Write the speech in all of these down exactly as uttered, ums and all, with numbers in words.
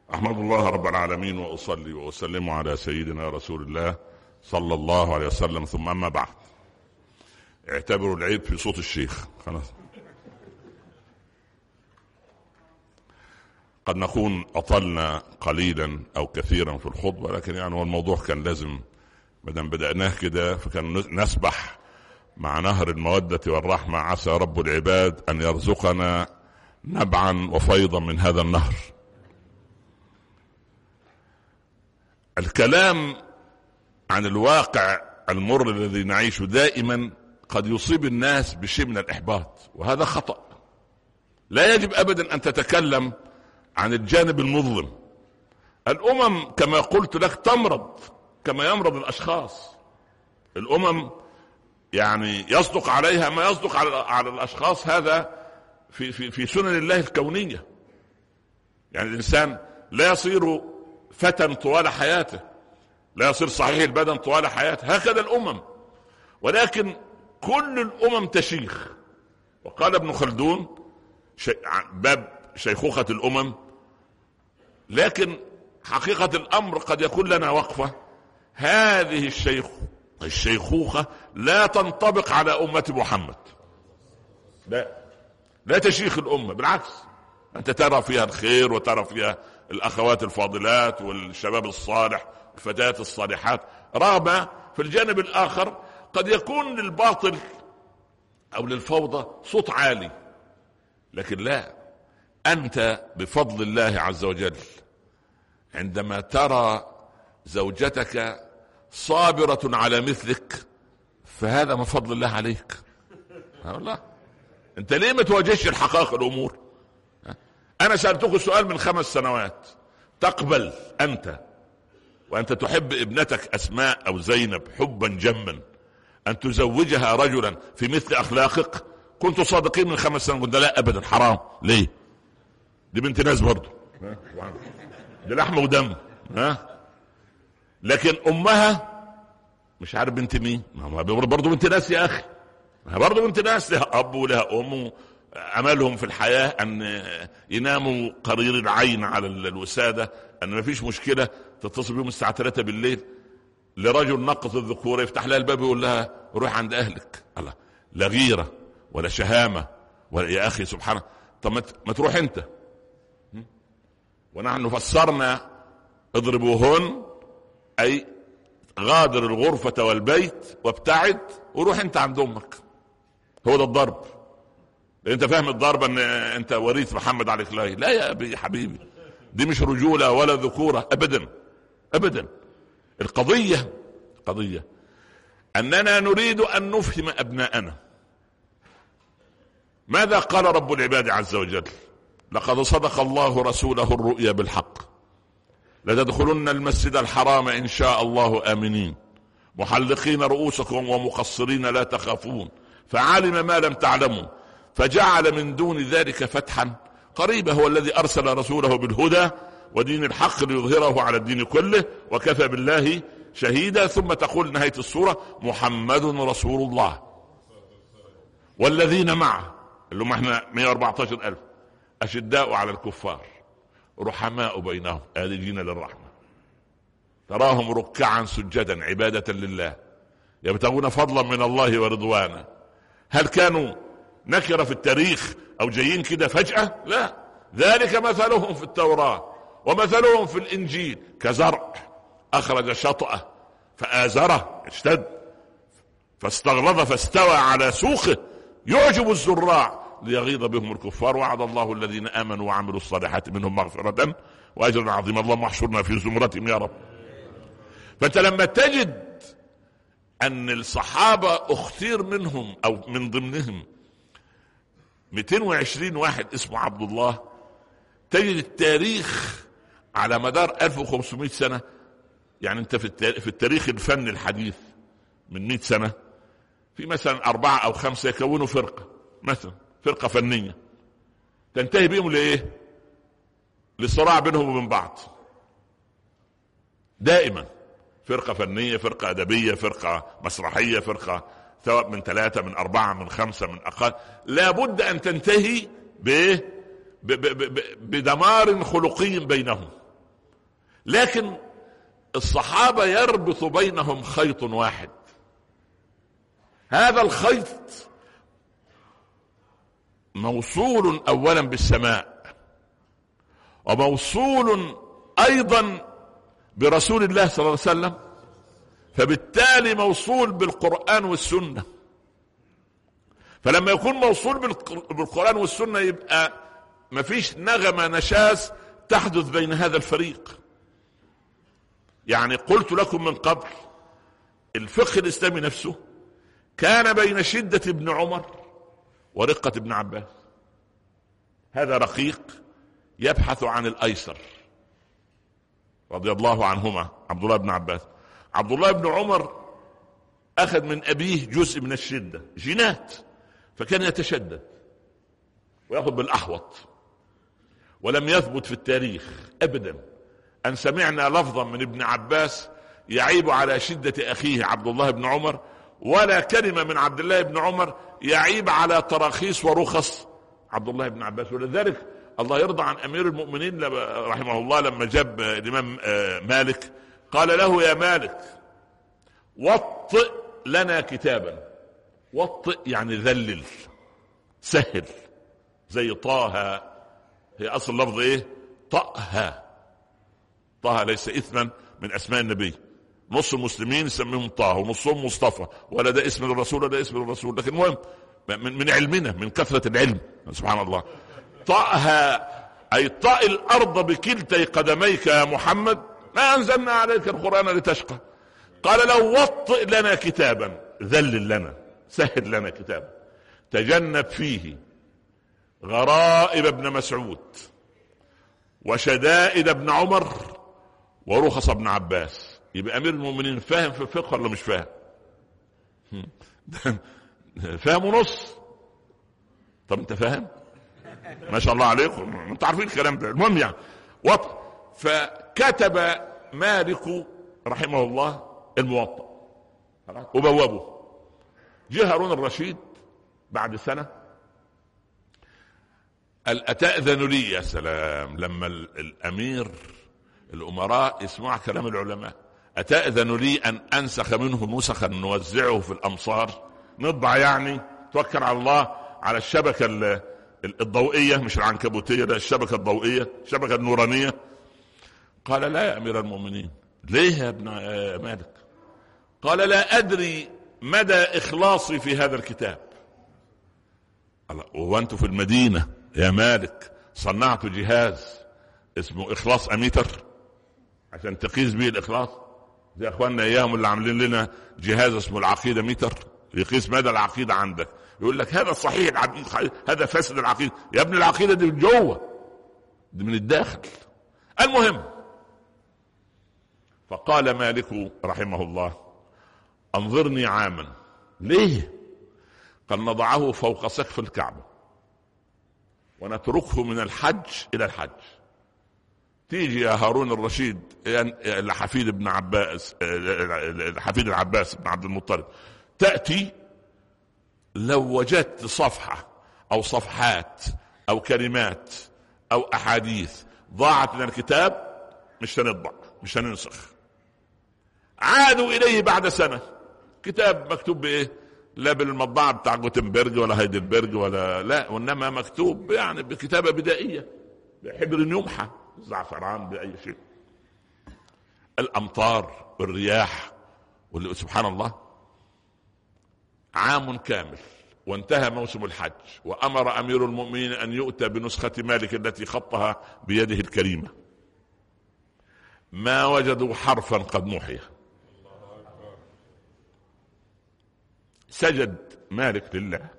أحمد الله رب العالمين وأصلي وأسلم على سيدنا رسول الله صلى الله عليه وسلم، ثم أما بعد. اعتبروا العيب في صوت الشيخ. خلاص، قد نكون أطلنا قليلا أو كثيرا في الخطبة، لكن يعني هو الموضوع كان لازم مدام بدأناه كده فكان نسبح مع نهر المودة والرحمة. عسى رب العباد أن يرزقنا نبعا وفيضا من هذا النهر. الكلام عن الواقع المر الذي نعيشه دائما قد يصيب الناس بشيء من الإحباط، وهذا خطأ. لا يجب أبدا أن تتكلم عن الجانب المظلم. الأمم كما قلت لك تمرض كما يمرض الأشخاص. الأمم يعني يصدق عليها ما يصدق على, على الأشخاص. هذا في, في, في سنن الله الكونية. يعني الإنسان لا يصير فتى طوال حياته، لا يصير صحيح البدن طوال حياته، هكذا الأمم. ولكن كل الأمم تشيخ. وقال ابن خلدون شي... باب شيخوخة الأمم، لكن حقيقة الأمر قد يكون لنا وقفة. هذه الشيخ الشيخوخة لا تنطبق على أمة محمد. لا لا تشيخ الأمة، بالعكس أنت ترى فيها الخير وترى فيها الأخوات الفاضلات والشباب الصالح والفتيات الصالحات، رغم في الجانب الآخر قد يكون للباطل أو للفوضى صوت عالي. لكن لا، أنت بفضل الله عز وجل عندما ترى زوجتك صابرة على مثلك فهذا من فضل الله عليك. والله أنت ليه ما تواجهش الحقائق الأمور؟ أنا سألتك سؤال من خمس سنوات، تقبل أنت وأنت تحب ابنتك أسماء أو زينب حبا جما أن تزوجها رجلا في مثل أخلاقك؟ كنت صادقين من خمس سنوات، قلت لا أبدا، حرام. ليه؟ دي بنت ناس برضو، دي لحم ودم. ها؟ لكن أمها مش عارف بنت مين، برضو بنت ناس يا أخي، برضو بنت ناس، لها أب ولها أم. أملهم في الحياة أن يناموا قرير العين على الوسادة، أن ما فيش مشكلة تتصل بهم الساعة ثلاثة بالليل لرجل نقص الذكورة يفتح لها الباب ويقول لها روح عند أهلك. الله، لا غيرة ولا شهامة ولا. يا أخي سبحانه، طب ما تروح أنت. ونحن فسرنا اضربوهن أي غادر الغرفة والبيت وابتعد وروح أنت عند أمك. هو ده الضرب. انت فاهم الضربة ان انت وريث محمد عليه الصلاة والسلام. لا يا ابي حبيبي، دي مش رجولة ولا ذكورة ابدا ابدا. القضية قضية اننا نريد ان نفهم ابناءنا ماذا قال رب العباد عز وجل. لقد صدق الله رسوله الرؤيا بالحق لتدخلن المسجد الحرام ان شاء الله امنين محلقين رؤوسكم ومقصرين لا تخافون فعلم ما لم تعلموا فجعل من دون ذلك فتحا قريبا. هو الذي أرسل رسوله بالهدى ودين الحق ليظهره على الدين كله وكفى بالله شهيدا. ثم تقول نهاية السورة محمد رسول الله والذين معه اللي هم احنا مئة وأربعة عشر ألف أشداء على الكفار رحماء بينهم آذجين للرحمة تراهم ركعا سجدا عبادة لله يبتغون فضلا من الله ورضوانا. هل كانوا نكرة في التاريخ أو جايين كده فجأة؟ لا، ذلك مثلهم في التوراة ومثلهم في الإنجيل كزرع أخرج شطأه فآزره اشتد فاستغلظ فاستوى على سوقه يعجب الزراع ليغيظ بهم الكفار. وعد الله الذين آمنوا وعملوا الصالحات منهم مغفرة وأجرا عظيما. اللهم احشرنا في زمرتهم يا رب. فأنت لما تجد أن الصحابة اختير منهم أو من ضمنهم مئتين وعشرين واحد اسمه عبد الله، تجد التاريخ على مدار ألف وخمسمائة سنة. يعني انت في التاريخ الفني الحديث من مئة سنة في مثلا أربعة أو خمسة يكونوا فرقة، مثلا فرقة فنية تنتهي بهم لإيه؟ للصراع بينهم وبين بعض. دائما فرقة فنية، فرقة أدبية، فرقة مسرحية، فرقة سواء من ثلاثة من أربعة من خمسة من أقل، لابد أن تنتهي بدمار خلقي بينهم. لكن الصحابة يربط بينهم خيط واحد، هذا الخيط موصول أولا بالسماء، وموصول أيضا برسول الله صلى الله عليه وسلم، فبالتالي موصول بالقرآن والسنة. فلما يكون موصول بالقرآن والسنة يبقى مفيش نغمة نشاز تحدث بين هذا الفريق. يعني قلت لكم من قبل الفقه الإسلامي نفسه كان بين شدة ابن عمر ورقة ابن عباس. هذا رقيق يبحث عن الأيسر رضي الله عنهما، عبد الله بن عباس. عبد الله بن عمر أخذ من أبيه جزء من الشدة، جينات، فكان يتشدد ويأخذ بالأحوط. ولم يثبت في التاريخ أبدا أن سمعنا لفظا من ابن عباس يعيب على شدة أخيه عبد الله بن عمر، ولا كلمة من عبد الله بن عمر يعيب على تراخيص ورخص عبد الله بن عباس. ولذلك الله يرضى عن أمير المؤمنين رحمه الله لما جاب الإمام مالك قال له: يا مالك وطئ لنا كتابا. وطئ يعني ذلل، سهل، زي طه، هي أصل لفظ إيه؟ طأها. طه ليس إثما من أسماء النبي، نص المسلمين يسميهم طه ونصهم مصطفى، ولا ده اسم الرسول ولا ده اسم الرسول، لكن المهم من, من علمنا، من كثرة العلم سبحان الله. طأها أي طأ الأرض بكلتي قدميك يا محمد، ما أنزلنا عليك القرآن لتشقى. قال له: وطئ لنا كتابا، ذلل لنا، سهل لنا كتابا تجنب فيه غرائب ابن مسعود وشدائد ابن عمر ورخص ابن عباس. يبقى أمير المؤمنين فاهم في الفقه ولا مش فاهم؟ فاهم ونص. طب انت فاهم؟ ما شاء الله عليكم، انت عارفين الكلام ده. المهم يعني وطئ. فكتب مالك رحمه الله الموطأ وبوابه. جه هارون الرشيد بعد سنة قال: أتأذن لي؟ يا سلام، لما الأمير الأمراء يسمع كلام العلماء، أتأذن لي أن أنسخ منه نسخا نوزعه في الأمصار، نطبع يعني، توكل على الله على الشبكة الضوئية مش العنكبوتية، ده الشبكة الضوئية، الشبكة النورانية. قال: لا يا أمير المؤمنين. ليه يا ابن مالك؟ قال: لا أدري مدى إخلاصي في هذا الكتاب. قال: وأنت في المدينة يا مالك صنعت جهاز اسمه إخلاص أميتر عشان تقيس به الإخلاص، زي أخواننا إياهم اللي عاملين لنا جهاز اسمه العقيدة ميتر يقيس مدى العقيدة عندك. يقول لك هذا صحيح العقيدة، هذا فاسد العقيدة. يا ابن العقيدة دي من جوه، دي من الداخل. المهم، فقال مالك رحمه الله: انظرني عاما. ليه؟ قال: نضعه فوق سقف الكعبة ونتركه من الحج إلى الحج. تيجي يا هارون الرشيد لحفيد ابن عباس، حفيد العباس بن عبد المطلب، تأتي لو وجدت صفحة أو صفحات أو كلمات أو أحاديث ضاعت من الكتاب مش هنطبع، مش هننسخ. عادوا إليه بعد سنة، كتاب مكتوب بإيه؟ لا بالمطبعة بتاع جوتنبرج ولا هايدلبرج ولا لا، وإنما مكتوب يعني بكتابة بدائية بحبر يمحى، زعفران، بأي شيء. الأمطار والرياح واللي سبحان الله. عام كامل وانتهى موسم الحج، وأمر أمير المؤمنين أن يؤتى بنسخة مالك التي خطها بيده الكريمة. ما وجدوا حرفا قد محي. سجد مالك لله،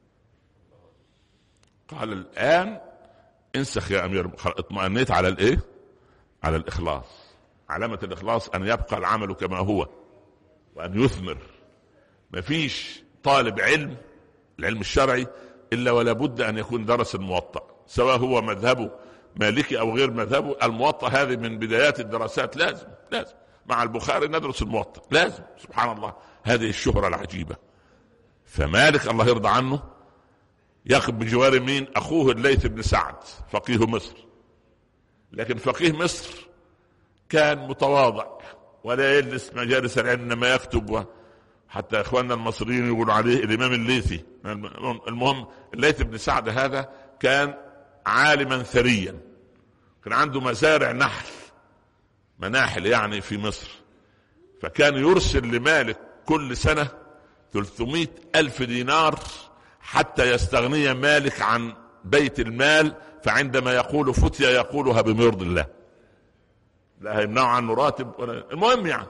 قال: الآن انسخ يا أمير. اطمأنيت على الإيه؟ على الإخلاص. علامة الإخلاص أن يبقى العمل كما هو وأن يثمر. مفيش طالب علم، العلم الشرعي، إلا ولا بد أن يكون درس الموطأ، سواء هو مذهبه مالكي أو غير مذهبه. الموطأ هذه من بدايات الدراسات، لازم لازم مع البخاري ندرس الموطأ، لازم. سبحان الله، هذه الشهرة العجيبة. فمالك الله يرضى عنه يقف بجوار مين؟ أخوه الليث بن سعد، فقيه مصر. لكن فقيه مصر كان متواضع ولا يجلس مجالس العلم انما يكتب، حتى اخواننا المصريين يقولوا عليه الامام الليثي. المهم الليث بن سعد هذا كان عالما ثريا، كان عنده مزارع نحل، مناحل يعني في مصر، فكان يرسل لمالك كل سنة ثلاثمائة ألف دينار حتى يستغني مالك عن بيت المال، فعندما يقول فتية يقولها بمرض الله، لا هيمنعوا عنه راتب ولا. المهم يعني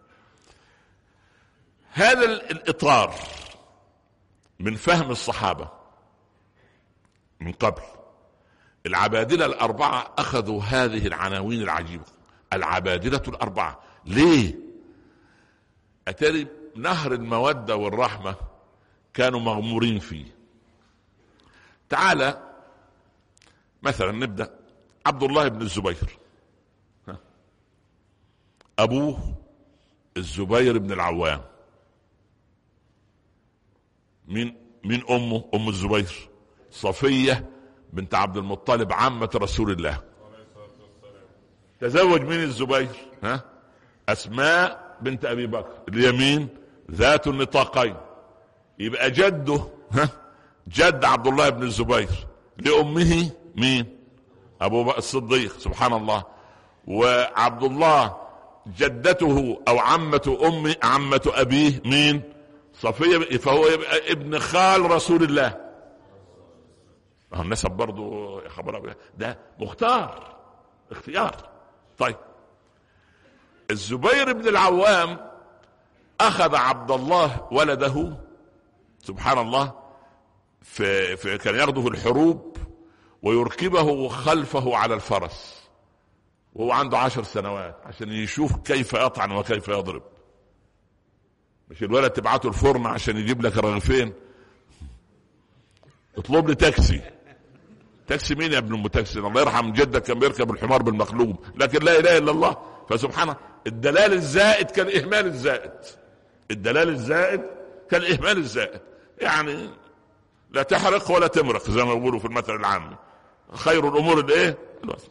هذا الإطار من فهم الصحابة من قبل. العبادلة الأربعة أخذوا هذه العناوين العجيبة، العبادلة الأربعة. ليه؟ أتاري نهر المودة والرحمة كانوا مغمورين فيه. تعالى مثلا نبدأ عبد الله بن الزبير، أبوه الزبير بن العوام. من من أمه؟ أم الزبير صفية بنت عبد المطلب عمة رسول الله. تزوج من الزبير ها أسماء بنت أبي بكر اليمين ذات النطاقين. يبقى جده ها جد عبد الله بن الزبير لأمه مين؟ أبو بكر الصديق، سبحان الله. وعبد الله جدته أو عمة أمي عمة أبيه مين؟ صفية، فهو يبقى ابن خال رسول الله. النسب برضو يا خبر ده مختار اختيار. طيب الزبير بن العوام أخذ عبد الله ولده سبحان الله في, في كان يغدو في الحروب ويركبه خلفه على الفرس وهو عنده عشر سنوات عشان يشوف كيف يطعن وكيف يضرب. مش الولد تبعته الفرن عشان يجيب لك رغيفين، اطلب لي تاكسي. تاكسي مين يا ابن ام تاكسي؟ الله يرحم جدك كان بيركب الحمار بالمقلوب، لكن لا اله الا الله. فسبحانه الدلال الزائد كالاهمال الزائد، الدلال الزائد كالاهمال الزائد. يعني لا تحرق ولا تمرق زي ما بيقولوا في المثل العام، خير الامور الايه الوسط.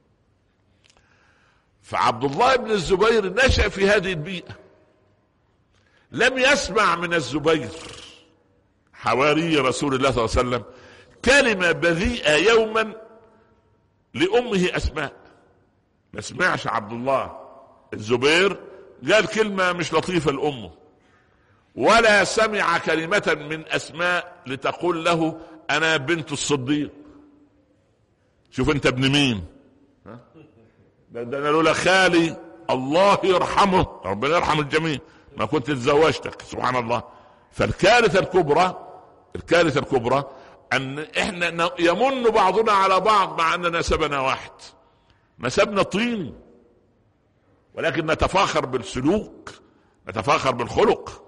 فعبد الله بن الزبير نشأ في هذه البيئة، لم يسمع من الزبير حواري رسول الله صلى الله عليه وسلم كلمة بذيئة يوما لأمه أسماء. ما سمعش عبد الله الزبير قال كلمة مش لطيفة لأمه، ولا سمع كلمة من أسماء لتقول له أنا بنت الصديق. شوف أنت ابن مين؟ ده أنا لولا خالي الله يرحمه ربنا يرحم الجميع ما كنت تزوجتك. سبحان الله. فالكارثة الكبرى الكارثة الكبرى أن إحنا يمن بعضنا على بعض مع أن نسبنا واحد، نسبنا طين، ولكن نتفاخر بالسلوك، نتفاخر بالخلق.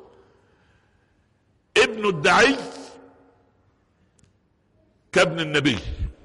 ابن الدعي كابن النبي.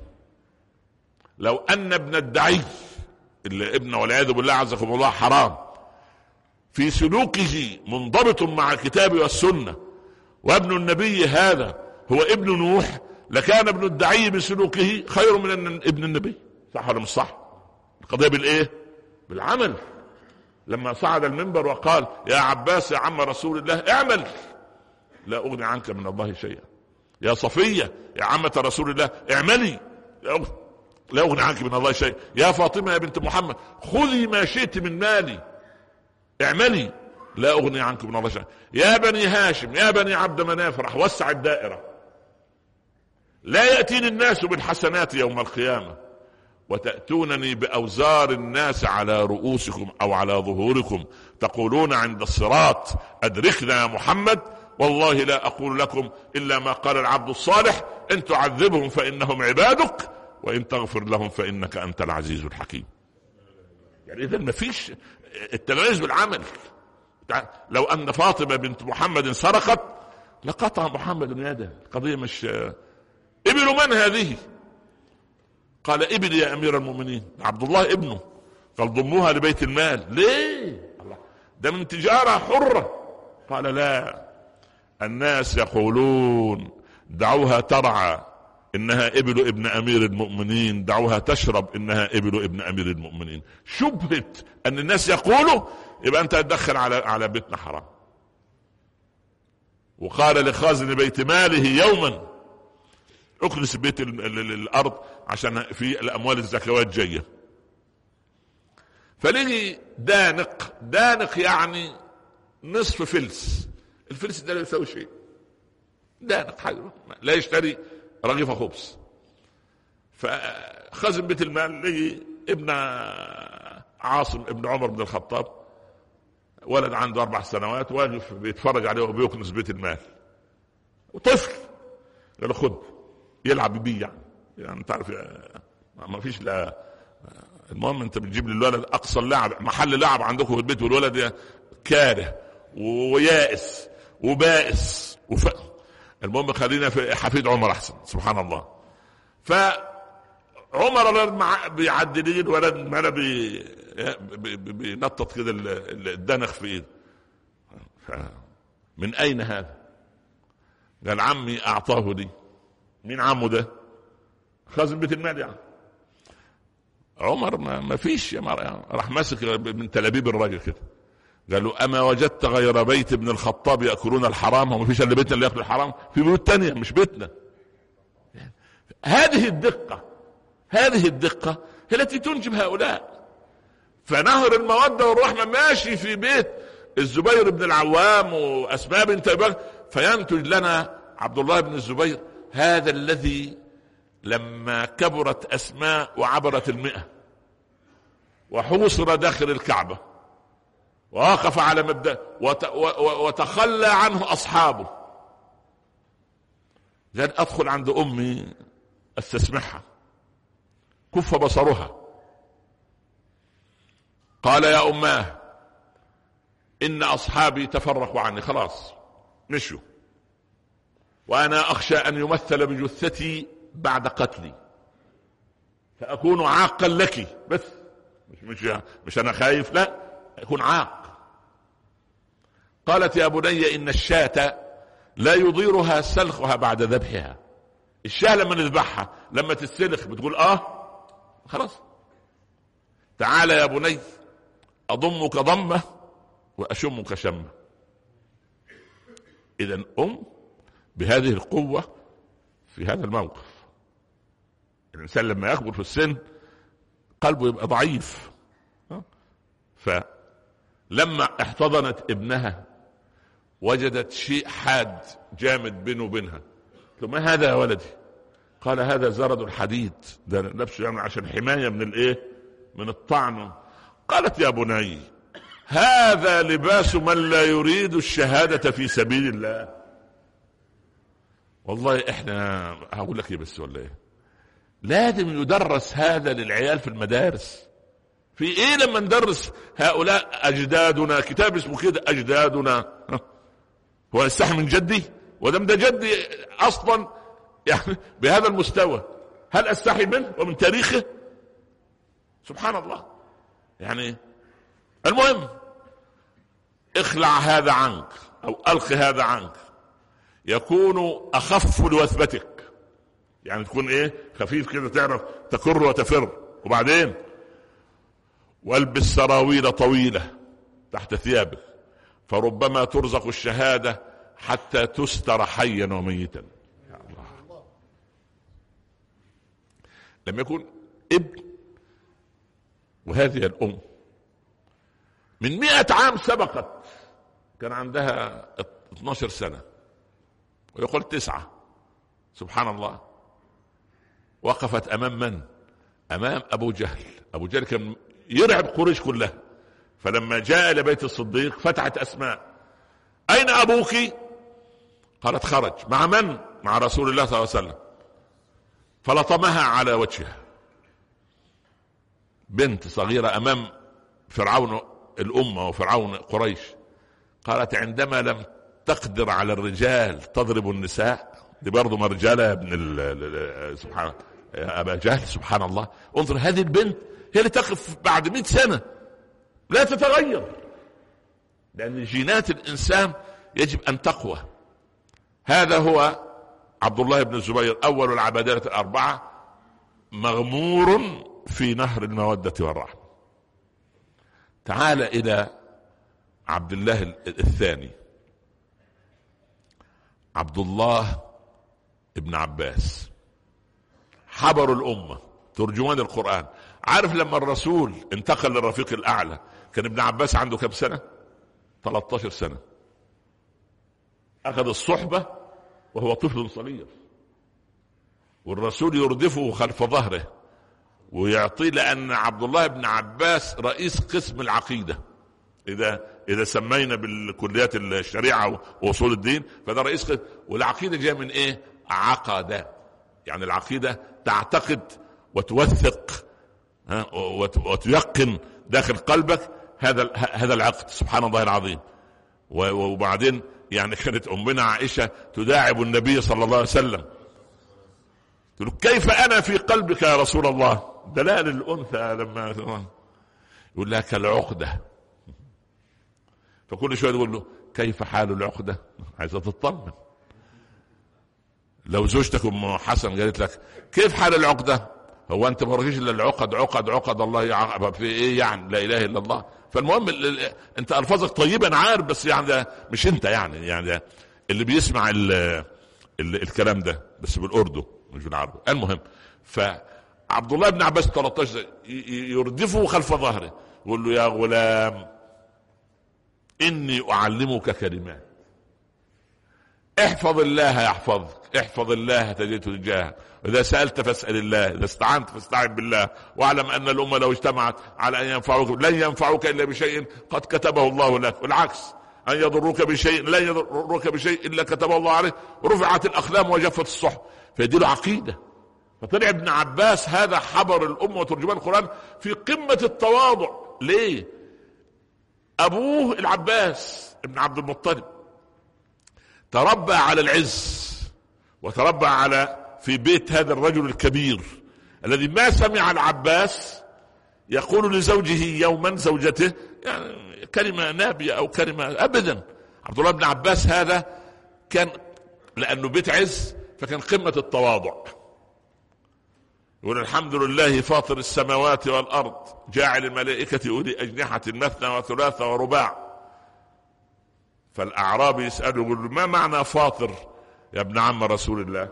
لو أن ابن الدعي اللي ابن والعياذ بالله عزكم الله حرام في سلوكه منضبط مع الكتاب والسنة، وابن النبي هذا هو ابن نوح، لكان ابن الدعي بسلوكه خير من ابن النبي. صح ولا مش صح؟ القضية بالايه؟ بالعمل. لما صعد المنبر وقال يا عباس يا عم رسول الله اعمل لا اغني عنك من الله شيئا، يا صفية يا عمة رسول الله اعملي لا اغني عنك من الله شيئا، يا فاطمة يا بنت محمد خذي ما شئت من مالي اعملي لا اغني عنك من الله شيئا، يا بني هاشم يا بني عبد مناف. راح وسع الدائرة. لا يأتيني الناس بالحسنات يوم القيامة وتأتونني بأوزار الناس على رؤوسكم أو على ظهوركم، تقولون عند الصراط أدركنا يا محمد، والله لا أقول لكم إلا ما قال العبد الصالح إن تعذبهم فإنهم عبادك وإن تغفر لهم فإنك أنت العزيز الحكيم. يعني إذا ما فيش التميز بالعمل. لو أن فاطمة بنت محمد سرقت لقطع محمد يده. القضية مش ابن من هذه؟ قال ابن يا أمير المؤمنين، عبد الله ابنه. قال ضموها لبيت المال. ليه؟ ده من تجارة حرة. قال لا، الناس يقولون دعوها ترعى إنها إبل ابن أمير المؤمنين، دعوها تشرب إنها إبل ابن أمير المؤمنين. شبهة أن الناس يقولوا يبقى أنت تدخل على على بيتنا حرام. وقال لخازن بيت ماله يوما اكنس بيت الأرض عشان في الأموال الزكوات جاية. فلقي دانق، دانق يعني نصف فلس، الفلس ده لا يساوي شيء، دانق حاجة لا يشتري رغيف خبز. فخزن بيت المال لقي ابن عاصم ابن عمر بن الخطاب، ولد عنده أربع سنوات واقف بيتفرج عليه وبيكنس بيت المال، وطفل قال له خد يلعب بيه يعني, يعني انت عارف ما فيش لا. المهم انت بتجيب للولد اقصى اللعب، محل لعب عندكم في البيت، والولد كاره ويائس وبائس وف... المهم خلينا في حفيد عمر احسن. سبحان الله. فعمر بيعدلين ولد ما بي... بي... بينطط كده الدنخ في ايده. من اين هذا؟ قال عمي اعطاه لي. مين عمه ده؟ خازن بيت المال يعني. عمر ما, ما فيش يا مرة، راح ماسك من تلابيب الراجل كده قال له اما وجدت غير بيت ابن الخطاب ياكلون الحرام؟ وما فيش الا بيتنا اللي ياكل الحرام، في بيوت تانية مش بيتنا. هذه الدقة، هذه الدقة هي التي تنجب هؤلاء. فنهر المودة والرحمة ماشي في بيت الزبير بن العوام وأسماء بنت أبي بكر، فينتج لنا عبد الله بن الزبير هذا الذي لما كبرت أسماء وعبرت المئة وحوصر داخل الكعبة ووقف على مبدأ وتخلى عنه أصحابه، قال أدخل عند أمي استسمحها، كف بصرها. قال يا أماه إن أصحابي تفرقوا عني، خلاص مشوا، وأنا أخشى أن يمثل بجثتي بعد قتلي فأكون عاقا لك. بس مش, مش, مش أنا خايف، لا أكون عاق. قالت يا بني إن الشاة لا يضيرها سلخها بعد ذبحها. الشاة لما نذبحها لما تتسلخ بتقول آه خلاص. تعال يا بني أضمك ضمة وأشمك شمة. إذن أم بهذه القوة في هذا الموقف. الإنسان لما يكبر في السن قلبه يبقى ضعيف. فلما احتضنت ابنها وجدت شيء حاد جامد بينه وبينها. ثم هذا يا ولدي؟ قال هذا زرد الحديد، ده لبسه يعني عشان حماية من الايه، من الطعن. قالت يا بني هذا لباس من لا يريد الشهادة في سبيل الله. والله احنا هقول لك ايه بس ولا ايه، لازم يدرس هذا للعيال في المدارس. في ايه لما ندرس هؤلاء اجدادنا، كتاب اسمه كده اجدادنا، هو يستحي من جدي؟ ودم ده جدي اصلا يعني بهذا المستوى، هل استحي منه ومن تاريخه؟ سبحان الله. يعني المهم اخلع هذا عنك او القي هذا عنك، يكون اخف لوثبتك، يعني تكون ايه خفيف كده تعرف تكر وتفر. وبعدين والبس سراويل طويلة تحت ثيابك فربما ترزق الشهادة حتى تستر حيا وميتا. يا الله. لما يكون ابن وهذه الأم من مئة عام سبقت، كان عندها اثناشر سنة ويقول تسعة، سبحان الله، وقفت أمام من؟ أمام أبو جهل. أبو جهل كان يرعب قريش كلها. فلما جاء إلى بيت الصديق فتحت أسماء أين أبوك؟ قالت خرج. مع من؟ مع رسول الله صلى الله عليه وسلم. فلطمها على وجهها، بنت صغيرة أمام فرعون الأمة وفرعون قريش. قالت عندما لم تقدر على الرجال تضرب النساء، دي برضو مرجالة يا ابن ال سبحان يا أبا جهل. سبحان الله. انظر هذه البنت هي اللي تقف بعد مئة سنة لا تتغير، لأن جينات الإنسان يجب أن تقوى. هذا هو عبد الله بن الزبير أول العبادلة الأربعة مغمور في نهر المودة والرحمة. تعال إلى عبد الله الثاني، عبد الله ابن عباس، حبر الأمة، ترجمان القرآن. عارف لما الرسول انتقل للرفيق الأعلى كان ابن عباس عنده كم سنة؟ ثلاثة عشر سنة. أخذ الصحبة وهو طفل صغير، والرسول يردفه خلف ظهره ويعطيه، لأن عبد الله بن عباس رئيس قسم العقيدة. إذا إذا سمينا بالكليات الشريعة وأصول الدين فده رئيس قسم. والعقيدة جاء من إيه؟ عقدة، يعني العقيدة تعتقد وتوثق وتيقن داخل قلبك هذا هذا العقد. سبحان الله العظيم. وبعدين يعني كانت أمنا عائشة تداعب النبي صلى الله عليه وسلم، تقول كيف أنا في قلبك يا رسول الله؟ دلال الأنثى لما يقول لها كالعقدة. فكل شوية تقول له كيف حال العقدة؟ عايزة تطمن. لو زوجتك أم حسن قالت لك كيف حال العقدة؟ هو أنت مرجيش إلا العقد عقد عقد الله يعقب في إيه يعني؟ لا إله إلا الله. فالمهم أنت ألفاظك طيبا عارف، بس يعني ده مش أنت يعني يعني اللي بيسمع ال ال الكلام ده بس بالأردو مش بالعربي. المهم فعبد الله بن عباس ثلاثة عشر يردفه خلف ظهره يقول له يا غلام إني أعلمك كلمات، احفظ الله يحفظك، احفظ الله تجده تجاهك، إذا سألت فاسأل الله، إذا استعنت فاستعن بالله، واعلم أن الأمة لو اجتمعت على أن ينفعوك لن ينفعوك إلا بشيء قد كتبه الله لك، والعكس أن يضروك بشيء لن يضروك بشيء إلا كتبه الله عليه، رفعت الأقلام وجفت الصحف. فيدي له عقيدة. فطلع ابن عباس هذا حبر الأمة وترجمان القرآن في قمة التواضع. ليه؟ أبوه العباس ابن عبد المطلب تربى على العز، وتربى على في بيت هذا الرجل الكبير الذي ما سمع العباس يقول لزوجه يوما، زوجته يعني كلمة نابية أو كلمة أبدا. عبد الله بن عباس هذا كان لأنه بيت عز فكان قمة التواضع. يقول الحمد لله فاطر السماوات والأرض جاعل الملائكة أولي أجنحة مثنى وثلاث ورباع. فالأعرابي يسأله يقول له ما معنى فاطر يا ابن عم رسول الله؟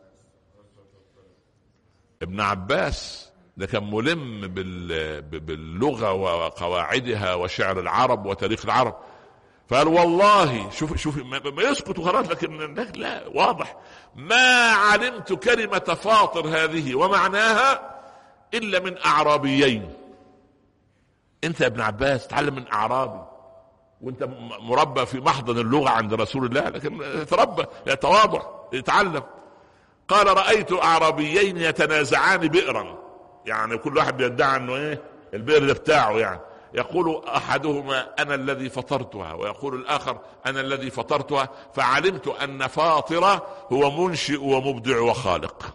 ابن عباس ده كان ملم باللغة وقواعدها وشعر العرب وتاريخ العرب. فقال والله شوف شوف ما يسكت وخلاص، لكن لا واضح ما علمت كلمة فاطر هذه ومعناها إلا من أعرابيين. أنت يا ابن عباس تعلم من أعرابي وأنت مربى في محضن اللغة عند رسول الله، لكن تربى يتواضع يتعلم. قال رأيت أعرابيين يتنازعان بئرا، يعني كل واحد بيدعي أنه إيه البئر ده بتاعه، يعني يقول أحدهما أنا الذي فطرتها، ويقول الآخر أنا الذي فطرتها، فعلمت أن فاطرة هو منشئ ومبدع وخالق.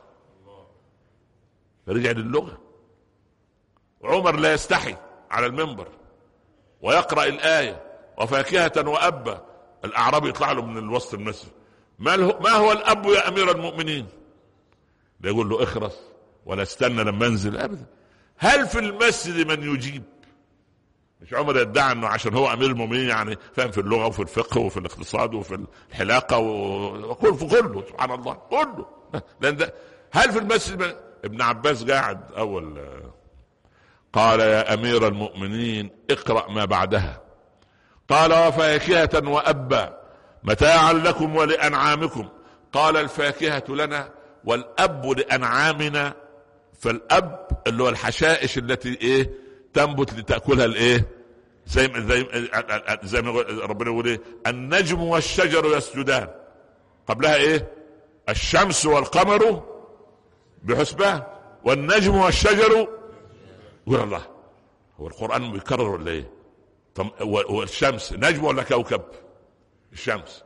فرجع للغة. عمر لا يستحي على المنبر ويقرأ الآية وفاكهة وأبا، الأعرابي يطلع له من الوسط المسجد ما هو الأب يا أمير المؤمنين؟ لا يقول له اخرس ولا استنى لما انزل أبدا. هل في المسجد من يجيب؟ مش عمر يدعي انه عشان هو امير المؤمنين يعني فاهم في اللغه وفي الفقه وفي الاقتصاد وفي الحلاقه وكل في كله سبحان الله كله. لان ده هل في المسجد؟ ابن عباس قاعد اول قال يا امير المؤمنين اقرأ ما بعدها. قال وفاكهة وأبا متاعا لكم ولأنعامكم. قال الفاكهة لنا والأب لأنعامنا. فالأب اللي هو الحشائش التي ايه تنبت لتأكلها الايه زي زي زي ما ربنا يقول ايه النجم والشجر يسجدان، قبلها ايه الشمس والقمر بحسبان والنجم والشجر. يقول الله هو القرآن بيكرر ولا ايه؟ طب والشمس نجم ولا كوكب؟ الشمس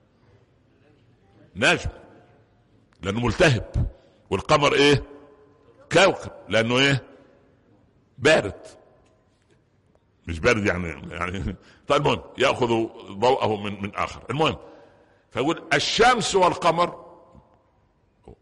نجم لانه ملتهب، والقمر ايه كوكب لانه ايه بارد، مش بارد يعني يعني طيب المهم ياخذ ضوءه من من اخر. المهم فيقول الشمس والقمر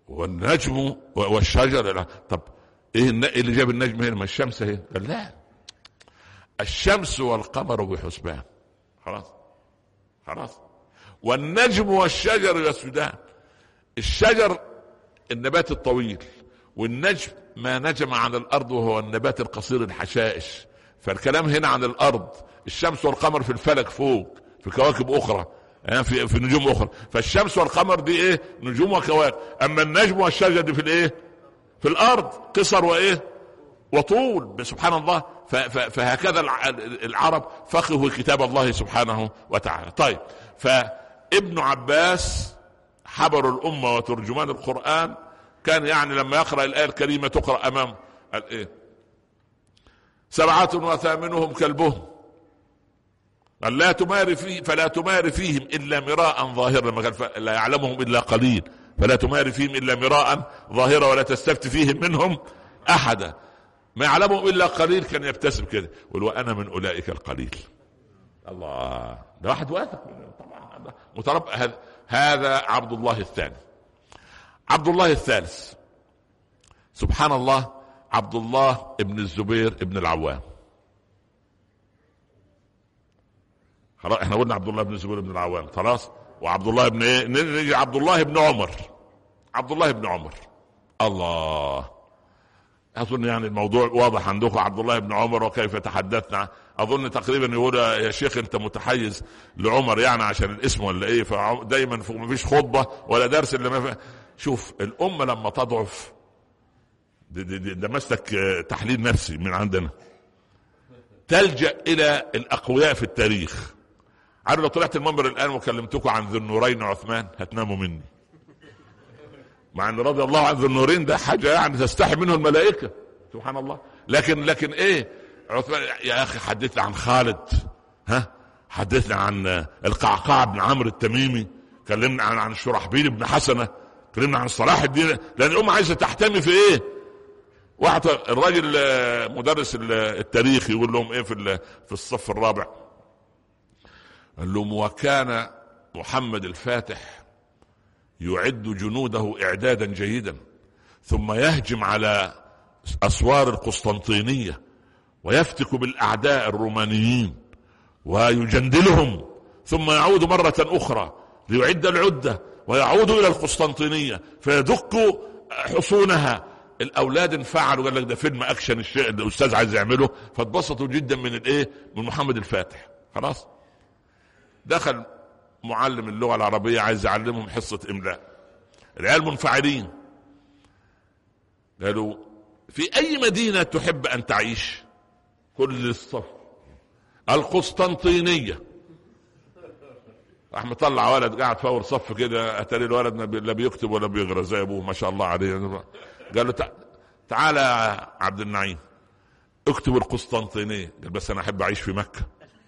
والنجم والشجر. طب ايه اللي جاب النجم هنا؟ ما الشمس هي. قال لا، الشمس والقمر بحسبان. خلاص خلاص. والنجم والشجر يسجدان. الشجر النبات الطويل، والنجم ما نجم عن الارض وهو النبات القصير الحشائش. فالكلام هنا عن الارض، الشمس والقمر في الفلك فوق في كواكب اخرى، يعني في, في نجوم اخرى. فالشمس والقمر دي ايه؟ نجوم وكواكب. اما النجم والشجر دي في الايه؟ في الارض، قصر وايه وطول. سبحان الله. فهكذا العرب فقهوا كتاب الله سبحانه وتعالى. طيب، فابن عباس حبر الامه وترجمان القرآن كان يعني لما يقرأ الآية الكريمة تقرأ امامه قال ايه؟ سبعة وثامنهم كلبهم. قال لا تماري فيه فلا تماري فيهم الا مراء ظاهرا. لما قال لا يعلمهم الا قليل فلا تماري فيهم الا مراء ظاهرا ولا تستفت فيهم منهم احدا. ما يعلمهم الا قليل كان يبتسم كده يقول وانا من اولئك القليل. الله، ده واحد واثق طبعا متربى. هذا عبد الله الثاني. عبد الله الثالث، سبحان الله، عبد الله ابن الزبير ابن العوام. خلاص احنا قلنا عبد الله ابن الزبير ابن العوام خلاص. وعبد الله ابن ايه؟ نيجي عبد الله ابن عمر. عبد الله ابن عمر. الله، اظن يعني الموضوع واضح عندكم. عبد الله ابن عمر وكيف تحدثنا. اظن تقريبا يقول يا شيخ انت متحيز لعمر يعني عشان الاسم ولا ايه؟ فدايما ما فيش خطبه ولا درس اللي ما في. شوف الامه لما تضعف، ده مسلك تحليل نفسي من عندنا، تلجأ الى الاقوياء في التاريخ. عارف لو طلعت المنبر الان وكلمتكم عن ذو النورين عثمان هتناموا مني، مع ان رضي الله عن ذو النورين ده حاجه يعني تستحي منه الملائكه سبحان الله. لكن لكن ايه عثمان يا اخي؟ حدثنا عن خالد، ها، حدثنا عن القعقاع بن عمرو التميمي، كلمنا عن عن شرحبيل بن حسنه، كلمنا عن صلاح الدين. لان الامه عايزه تحتمي في ايه؟ واحد الراجل مدرس التاريخ يقول لهم ايه في في الصف الرابع؟ قال لهم وكان محمد الفاتح يعد جنوده اعدادا جيدا ثم يهجم على اسوار القسطنطينية ويفتك بالاعداء الرومانيين ويجندلهم، ثم يعود مرة اخرى ليعد العدة ويعود الى القسطنطينية فيدق حصونها. الاولاد انفعلوا، قال لك ده فيلم اكشن الشيء الاستاذ عايز يعمله، فاتبسطوا جدا من الايه؟ من محمد الفاتح. خلاص دخل معلم اللغة العربية عايز يعلمهم حصة املاء، العيال منفعلين. قالوا في اي مدينة تحب ان تعيش؟ كل الصف القسطنطينية. راح مطلع ولد قاعد فور صف كده، اتاري الولد لا بيكتب ولا بيقرا زي ابوه ما شاء الله عليه. قال له تعالى يا عبد النعيم اكتب القسطنطينية. قال بس انا احب اعيش في مكة.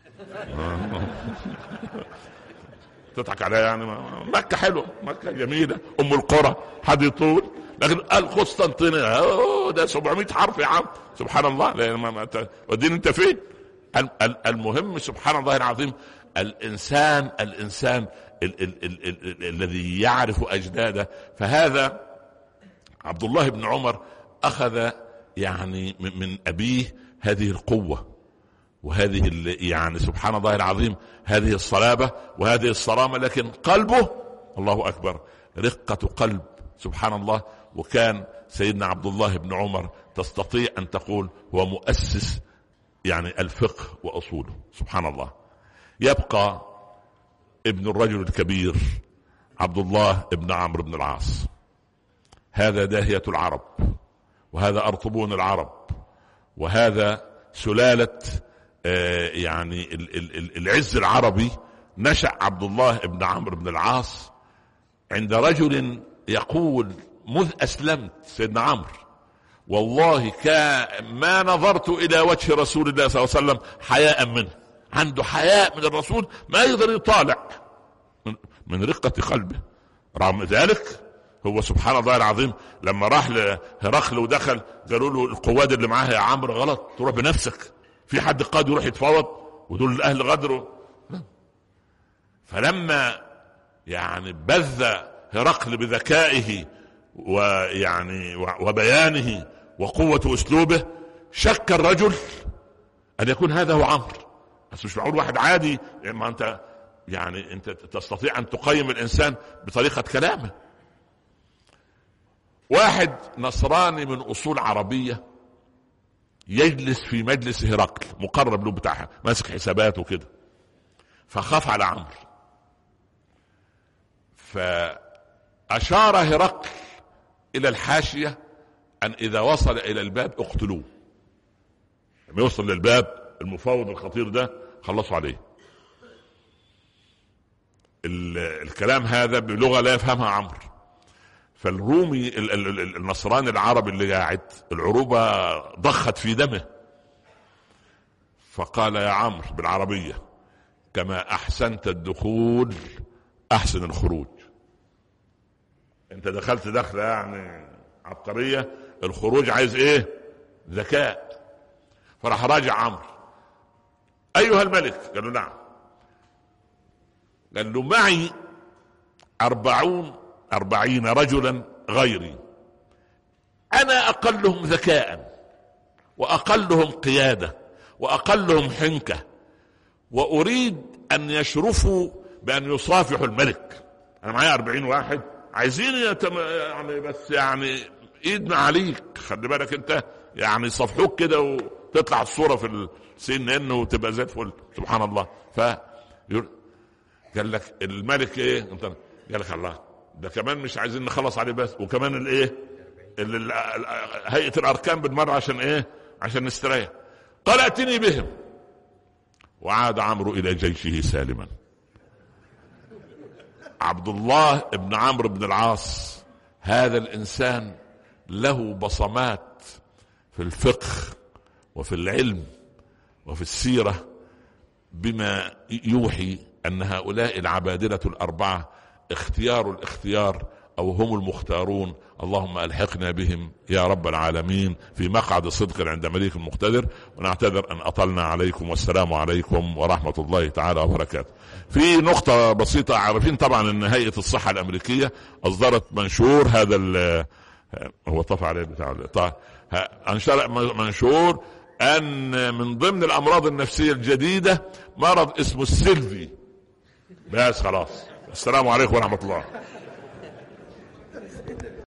تضحك عليها يعني؟ مكة حلوة، مكة جميلة ام القرى حد يطول، لكن القسطنطينية ده سبعمائة حرف يا عم سبحان الله. لان ودين انت فين؟ المهم سبحان الله العظيم الانسان الانسان ال- ال- ال- ال- الذي يعرف اجداده. فهذا عبد الله بن عمر اخذ يعني من ابيه هذه القوة وهذه يعني سبحان الله العظيم هذه الصلابة وهذه الصرامة، لكن قلبه الله اكبر رقة قلب سبحان الله. وكان سيدنا عبد الله بن عمر تستطيع ان تقول هو مؤسس يعني الفقه واصوله سبحان الله. يبقى ابن الرجل الكبير عبد الله بن عمرو بن العاص. هذا داهية العرب، وهذا أرطبون العرب، وهذا سلالة آه يعني العز العربي. نشأ عبد الله بن عمرو بن العاص عند رجل يقول مذ أسلمت سيدنا عمرو والله ما نظرت إلى وجه رسول الله صلى الله عليه وسلم حياء منه. عنده حياء من الرسول ما يقدر يطالع من رقة قلبه. رغم ذلك هو سبحان الله العظيم لما راح لهرقل ودخل قالوا له القواد اللي معاه يا عمرو غلط، تروح بنفسك، في حد قاد يروح يتفاوض ودول الاهل غدره. فلما يعني بذ هرقل بذكائه ويعني وبيانه وقوة أسلوبه شك الرجل أن يكون هذا هو عمرو. بس مش معقول واحد عادي، يعني ما أنت يعني أنت تستطيع أن تقيم الإنسان بطريقة كلامه. واحد نصراني من أصول عربية يجلس في مجلس هرقل مقرب له بتاعها ماسك حساباته كده، فخاف على عمرو، فأشار هرقل إلى الحاشية أن إذا وصل إلى الباب اقتلوه. لما يوصل للباب المفاوض الخطير ده خلصوا عليه. الكلام هذا بلغة لا يفهمها عمرو. فالرومي النصراني العربي اللي قاعد العروبة ضخت في دمه، فقال يا عمرو بالعربية كما أحسنت الدخول أحسن الخروج. انت دخلت دخلة يعني عبقرية، الخروج عايز ايه؟ ذكاء. فراح راجع عمرو، ايها الملك. قال له نعم. قال له معي أربعون أربعين رجلا غيري، أنا أقلهم ذكاء وأقلهم قيادة وأقلهم حنكة، وأريد أن يشرفوا بأن يصافحوا الملك. أنا معي أربعين واحد عايزين يتم يعني بس يعني إيدنا عليك، خلي بالك أنت يعني صفحوك كده وتطلع الصورة في السي ان ان وتبقى زي الفل. سبحان الله. ف قال لك الملك ايه؟ انت قال لك الله ده كمان مش عايزين نخلص عليه بس، وكمان الايه هيئة الاركان بالمرة عشان ايه؟ عشان نستريح. قال اتني بهم. وعاد عمرو الى جيشه سالما. عبد الله بن عمرو بن العاص هذا الانسان له بصمات في الفقه وفي العلم وفي السيرة بما يوحي أن هؤلاء العبادلة الأربعة اختيار الاختيار أو هم المختارون. اللهم ألحقنا بهم يا رب العالمين في مقعد صدق عند مليك المقتدر. ونعتذر أن أطلنا عليكم، والسلام عليكم ورحمة الله تعالى وبركاته. في نقطة بسيطة، عارفين طبعا أن هيئة الصحة الأمريكية أصدرت منشور، هذا هو طفى عليه بتاع انشر منشور ان من ضمن الامراض النفسية الجديدة مرض اسمه السيلفي. بس خلاص، السلام عليكم ورحمة الله.